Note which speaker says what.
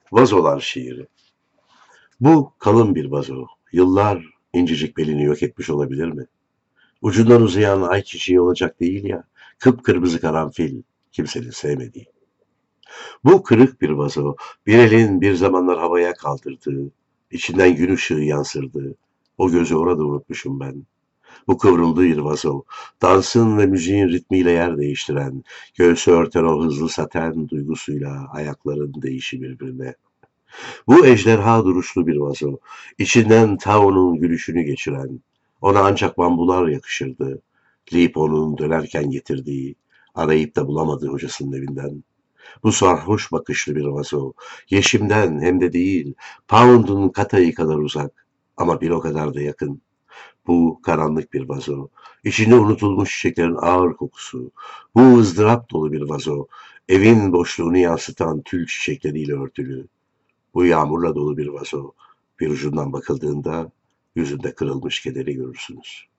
Speaker 1: Vazolar şiiri. Bu kalın bir vazo. Yıllar incecik belini yok etmiş olabilir mi? Ucundan uzayan ay çiçeği olacak değil ya. Kıpkırmızı karanfil. Kimsenin sevmediği. Bu kırık bir vazo. Bir elin bir zamanlar havaya kaldırdığı, içinden gün ışığı yansırdığı. O gözü orada unutmuşum ben. Bu kıvrıldığı bir vazo. Dansın ve müziğin ritmiyle yer değiştiren, göğsü örten o hızlı saten duygusuyla ayakların değişi birbirine. Bu ejderha duruşlu bir vazo, içinden Tao'nun gülüşünü geçiren, ona ancak bambular yakışırdı. Lipo'nun dönerken getirdiği, arayıp da bulamadığı hocasının evinden. Bu sarhoş bakışlı bir vazo, Yeşim'den hem de değil, Pound'un Katayı kadar uzak ama bir o kadar da yakın. Bu karanlık bir vazo, içinde unutulmuş çiçeklerin ağır kokusu. Bu ızdırap dolu bir vazo, evin boşluğunu yansıtan tül çiçekleriyle örtülü. Bu yağmurla dolu bir vazo. Bir ucundan bakıldığında yüzünde kırılmış kederi görürsünüz.